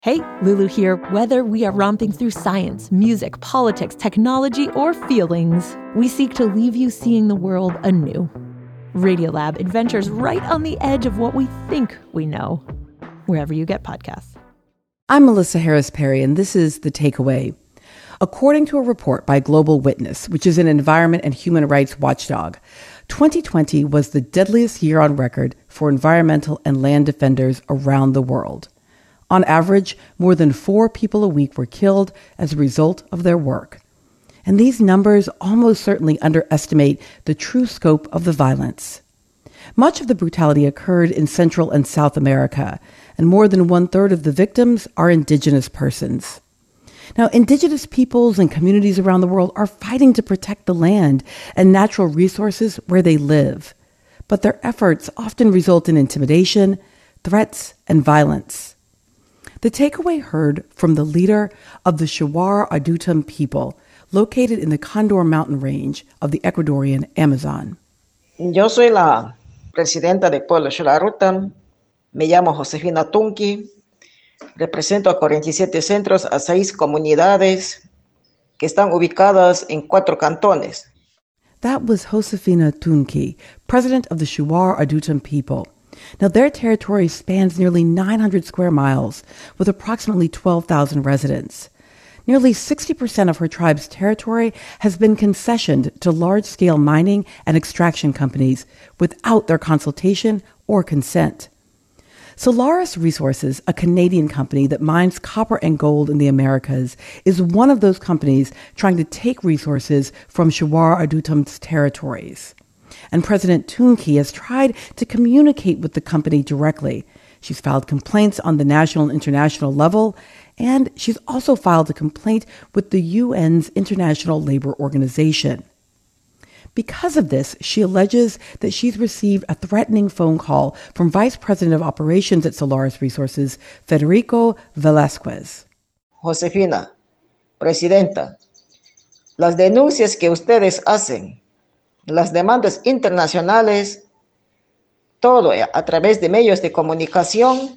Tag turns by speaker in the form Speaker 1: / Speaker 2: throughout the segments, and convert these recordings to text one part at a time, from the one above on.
Speaker 1: Hey, Lulu here. Whether we are romping through science, music, politics, technology, or feelings, we seek to leave you seeing the world anew. Radiolab adventures right on the edge of what we think we know, wherever you get podcasts.
Speaker 2: I'm Melissa Harris Perry, and this is The Takeaway. According to a report by Global Witness, which is an environment and human rights watchdog, 2020 was the deadliest year on record for environmental and land defenders around the world. On average, more than 4 people a week were killed as a result of their work. And these numbers almost certainly underestimate the true scope of the violence. Much of the brutality occurred in Central and South America, and more than 1/3 of the victims are indigenous persons. Now, indigenous peoples and communities around the world are fighting to protect the land and natural resources where they live. But their efforts often result in intimidation, threats, and violence. The Takeaway heard from the leader of the Shuar Adutum people, located in the Condor Mountain Range of the Ecuadorian Amazon.
Speaker 3: Yo soy la presidenta del pueblo Shuar Adutum. Me llamo Josefina Tunki. Represento a 47 centros, a 6 comunidades que están ubicadas en 4 cantones.
Speaker 2: That was Josefina Tunki, president of the Shuar Adutum people. Now, their territory spans nearly 900 square miles, with approximately 12,000 residents. Nearly 60% of her tribe's territory has been concessioned to large-scale mining and extraction companies without their consultation or consent. Solaris Resources, a Canadian company that mines copper and gold in the Americas, is one of those companies trying to take resources from Shuar Adutum's territories. And President Tunki has tried to communicate with the company directly. She's filed complaints on the national and international level, and she's also filed a complaint with the UN's International Labor Organization. Because of this, she alleges that she's received a threatening phone call from Vice President of Operations at Solaris Resources, Federico Velázquez.
Speaker 3: Josefina, presidenta, las denuncias que ustedes hacen, las demandas internacionales, todo a través de medios de comunicación,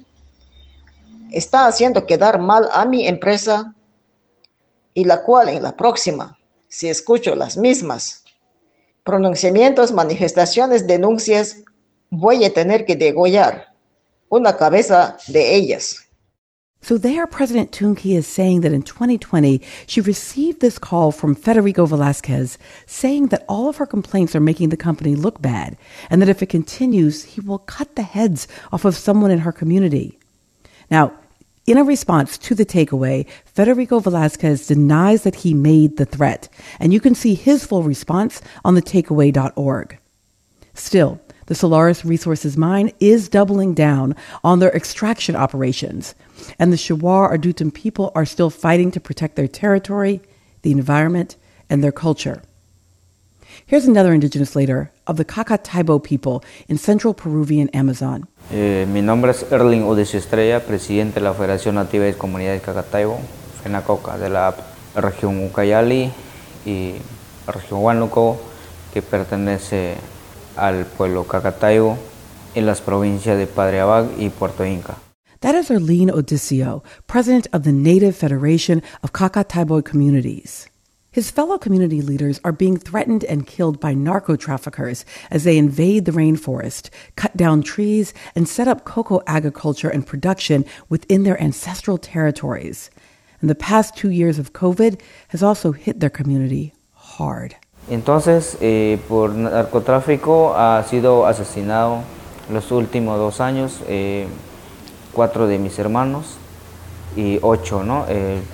Speaker 3: está haciendo quedar mal a mi empresa, y la cual en la próxima, si escucho las mismas pronunciamientos, manifestaciones, denuncias, voy a tener que degollar una cabeza de ellas.
Speaker 2: So there, President Tunki is saying that in 2020, she received this call from Federico Velázquez saying that all of her complaints are making the company look bad, and that if it continues, he will cut the heads off of someone in her community. Now, in a response to The Takeaway, Federico Velázquez denies that he made the threat, and you can see his full response on thetakeaway.org. Still, the Solaris Resources mine is doubling down on their extraction operations, and the Shuar Adutum people are still fighting to protect their territory, the environment, and their culture. Here's another indigenous leader of the Cacataibo people in central Peruvian Amazon.
Speaker 4: Mi nombre es Erling Udecio Estrella, presidente de la Federación Nativa de Comunidades Cacataibo, FENACOCA, de la región Ucayali y la región Huánuco, que pertenece al pueblo Cacataibo en las provincias de Padre Abad y Puerto Inca.
Speaker 2: That is Erling Udecio, president of the Native Federation of Cacataibo Communities. His fellow community leaders are being threatened and killed by narco-traffickers as they invade the rainforest, cut down trees, and set up cocoa agriculture and production within their ancestral territories. And the past 2 years of COVID has also hit their community hard.
Speaker 4: Entonces, por narcotráfico ha sido asesinado los últimos 2 años 4 de mis hermanos y 8, ¿no?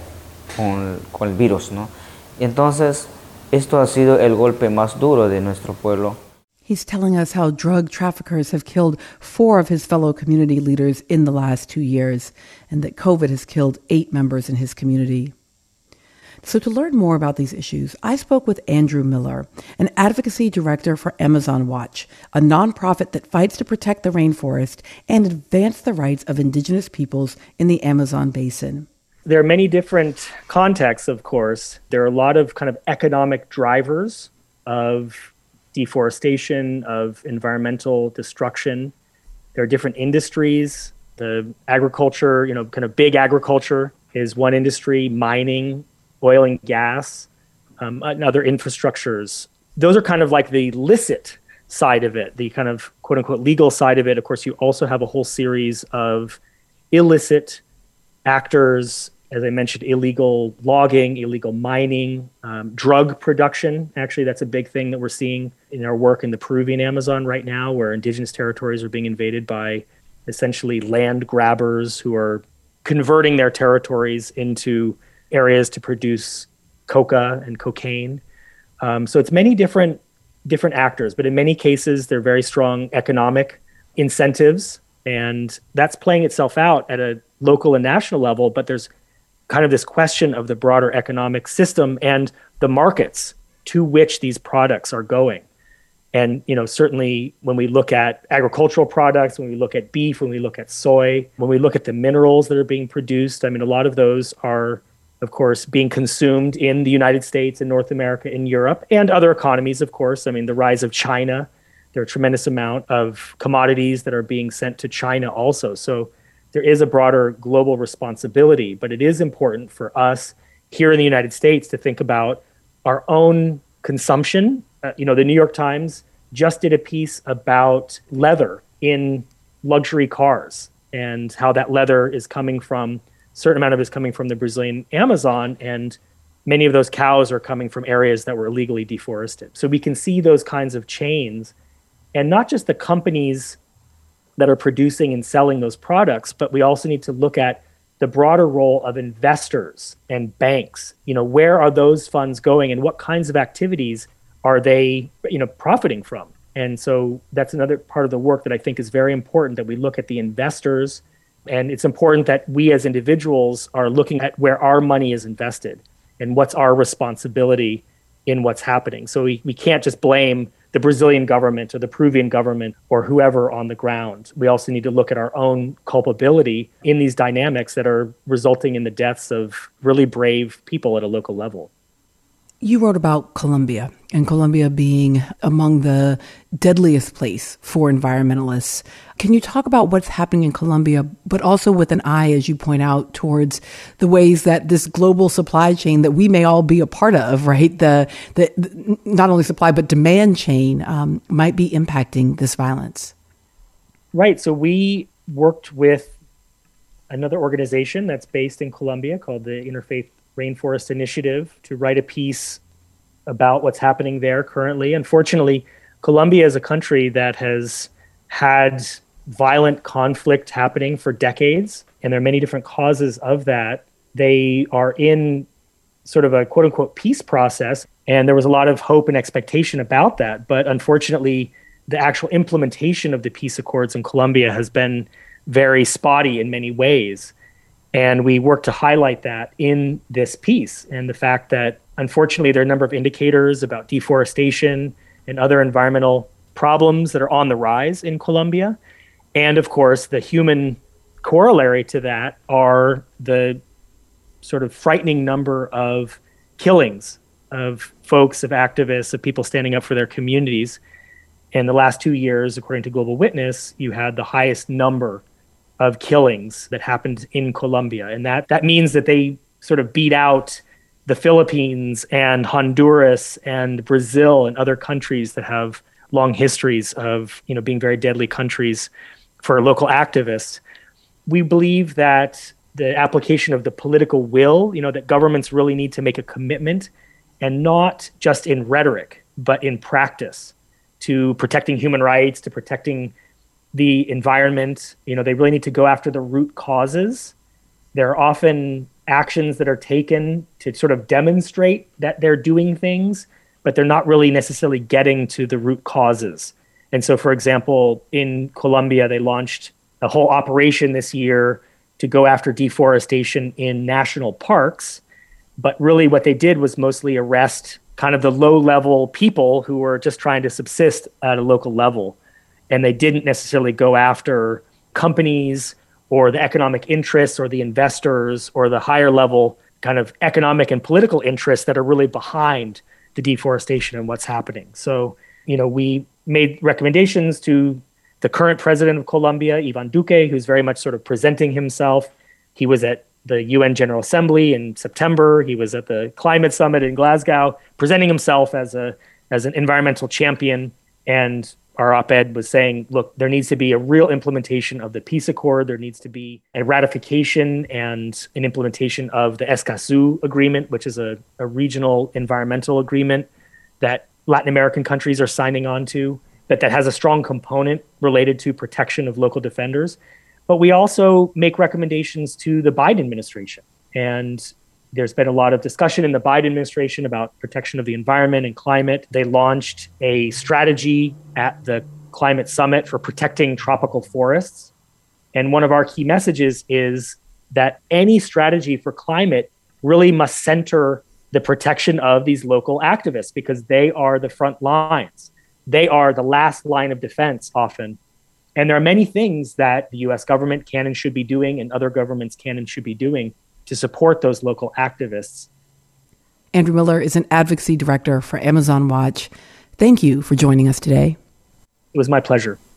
Speaker 4: Con el virus, ¿no? Entonces, esto ha sido el golpe más duro de nuestro pueblo.
Speaker 2: He's telling us how drug traffickers have killed 4 of his fellow community leaders in the last 2 years, and that COVID has killed 8 members in his community. So to learn more about these issues, I spoke with Andrew Miller, an advocacy director for Amazon Watch, a nonprofit that fights to protect the rainforest and advance the rights of indigenous peoples in the Amazon basin.
Speaker 5: There are many different contexts, of course. There are a lot of kind of economic drivers of deforestation, of environmental destruction. There are different industries The agriculture, kind of big agriculture is one industry, mining, oil and gas, and other infrastructures. Those are kind of like the licit side of it, the kind of quote unquote legal side of it. Of course, you also have a whole series of illicit actors, as I mentioned, illegal logging, illegal mining, drug production. Actually, that's a big thing that we're seeing in our work in the Peruvian Amazon right now, where indigenous territories are being invaded by essentially land grabbers who are converting their territories into areas to produce coca and cocaine. So it's many different actors, but in many cases, they're very strong economic incentives, and that's playing itself out at a local and national level. But there's kind of this question of the broader economic system and the markets to which these products are going. And, certainly when we look at agricultural products, when we look at beef, when we look at soy, when we look at the minerals that are being produced, a lot of those are, of course, being consumed in the United States, in North America, in Europe, and other economies, of course. The rise of China, there are a tremendous amount of commodities that are being sent to China also. So there is a broader global responsibility, but it is important for us here in the United States to think about our own consumption. The New York Times just did a piece about leather in luxury cars and how that leather is coming from, a certain amount of it is coming from the Brazilian Amazon, and many of those cows are coming from areas that were illegally deforested. So we can see those kinds of chains, and not just the companies that are producing and selling those products, but we also need to look at the broader role of investors and banks. Where are those funds going, and what kinds of activities are they, profiting from? And so that's another part of the work that I think is very important, that we look at the investors, and it's important that we as individuals are looking at where our money is invested and what's our responsibility in what's happening. So we can't just blame the Brazilian government or the Peruvian government or whoever on the ground. We also need to look at our own culpability in these dynamics that are resulting in the deaths of really brave people at a local level.
Speaker 2: You wrote about Colombia, and Colombia being among the deadliest place for environmentalists. Can you talk about what's happening in Colombia, but also with an eye, as you point out, towards the ways that this global supply chain that we may all be a part of, right? The not only supply, but demand chain might be impacting this violence.
Speaker 5: Right. So we worked with another organization that's based in Colombia called the Interfaith Rainforest Initiative to write a piece about what's happening there currently. Unfortunately, Colombia is a country that has had violent conflict happening for decades, and there are many different causes of that. They are in sort of a quote unquote peace process, and there was a lot of hope and expectation about that. But unfortunately, the actual implementation of the peace accords in Colombia has been very spotty in many ways. And we work to highlight that in this piece, and the fact that, unfortunately, there are a number of indicators about deforestation and other environmental problems that are on the rise in Colombia. And of course, the human corollary to that are the sort of frightening number of killings of folks, of activists, of people standing up for their communities. In the last 2 years, according to Global Witness, you had the highest number of killings that happened in Colombia. And that means that they sort of beat out the Philippines and Honduras and Brazil and other countries that have long histories of, being very deadly countries for local activists. We believe that the application of the political will, that governments really need to make a commitment, and not just in rhetoric, but in practice, to protecting human rights, to protecting the environment. They really need to go after the root causes. There are often actions that are taken to sort of demonstrate that they're doing things, but they're not really necessarily getting to the root causes. And so, for example, in Colombia, they launched a whole operation this year to go after deforestation in national parks. But really what they did was mostly arrest kind of the low-level people who were just trying to subsist at a local level. And they didn't necessarily go after companies or the economic interests or the investors or the higher level kind of economic and political interests that are really behind the deforestation and what's happening. So, we made recommendations to the current president of Colombia, Ivan Duque, who's very much sort of presenting himself. He was at the UN General Assembly in September. He was at the climate summit in Glasgow, presenting himself as an environmental champion. And our op-ed was saying, look, there needs to be a real implementation of the peace accord. There needs to be a ratification and an implementation of the Escazú agreement, which is a regional environmental agreement that Latin American countries are signing on to, that has a strong component related to protection of local defenders. But we also make recommendations to the Biden administration. And there's been a lot of discussion in the Biden administration about protection of the environment and climate. They launched a strategy at the climate summit for protecting tropical forests. And one of our key messages is that any strategy for climate really must center the protection of these local activists, because they are the front lines. They are the last line of defense often. And there are many things that the US government can and should be doing, and other governments can and should be doing to support those local activists.
Speaker 2: Andrew Miller is an advocacy director for Amazon Watch. Thank you for joining us today.
Speaker 5: It was my pleasure.